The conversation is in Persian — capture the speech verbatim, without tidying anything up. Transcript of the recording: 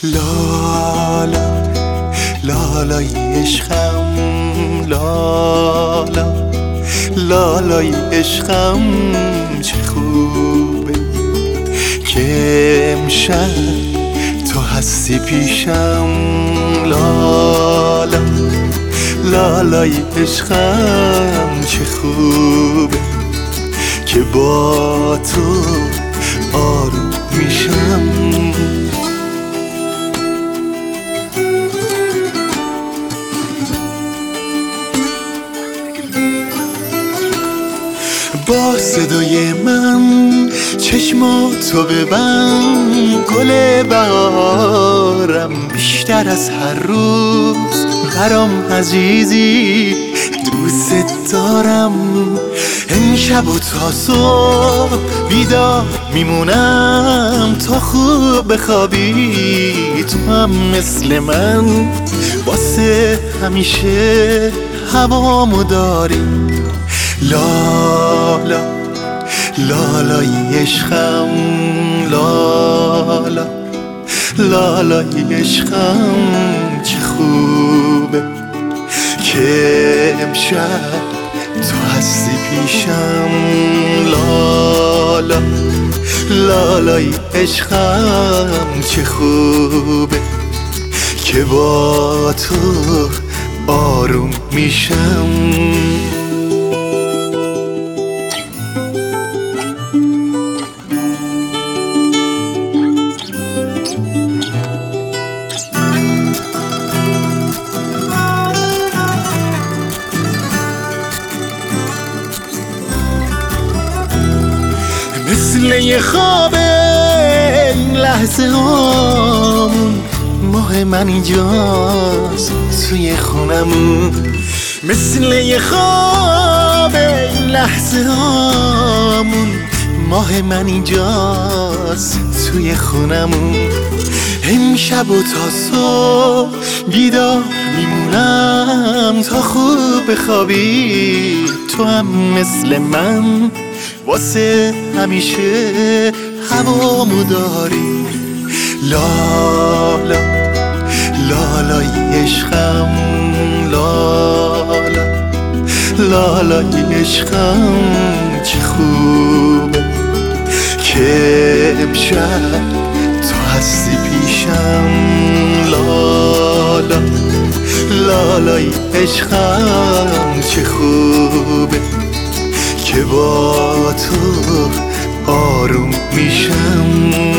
لالا لالای عشقم، لالا لالای عشقم، چه خوبه که امشب تو هستی پیشم. لالا لالای عشقم، چه خوبه که با تو آروم میشم. با صدای من چشماتو ببند، گل بهارم بیشتر از هر روز برام عزیزی، دوست دارم. امشب و تا صبح بیدار میمونم تا خوب بخوابی. تو هم مثل من واسه همیشه هوامو داری. لالا لالای عشقم، لالا لالای عشقم، چه خوبه که امشب تو هستی پیشم. لالا لالای عشقم، چه خوبه که با تو آروم میشم. مثل یه خواب این لحظه هامون، ماه من اینجاست توی خونمون. مثل یه خواب این لحظه هامون، ماه من اینجاست توی خونمون. امشب و تا صبح بیدار میمونم تا خوب بخوابی. تو هم مثل من واسه همیشه هوامو داری. لالا لالای عشقم، لالا لالای عشقم، چه خوبه که امشب تو هستی پیشم. لالا لالای عشقم، چه خوبه که با تو آروم میشم.